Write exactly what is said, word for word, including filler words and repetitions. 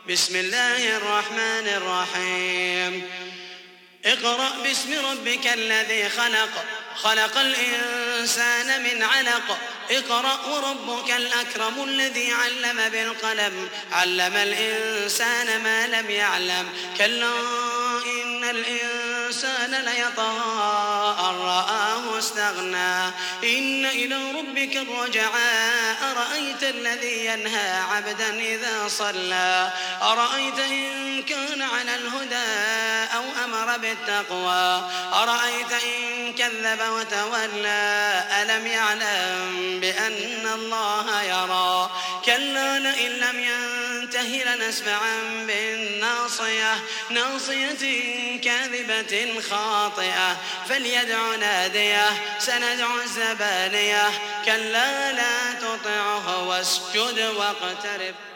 بسم الله الرحمن الرحيم اقرأ باسم ربك الذي خلق خلق الإنسان من علق اقرأ وربك الأكرم الذي علم بالقلم علم الإنسان ما لم يعلم كلا إن الإنسان ليطغى أن رآه استغنى إن إلى ربك الرجعى أرأيت الذي ينهى عبدا إذا صلى أرأيت إن كان على الهدى أو أمر بالتقوى أرأيت إن كذب وتولى ألم يعلم بأن الله يرى كلا لئن لم ينته لنسفعا بالناصية ناصية كاذبة خاطئة فليدع ناديه سندع الزبانية كلا لا تطعه واسجد واقترب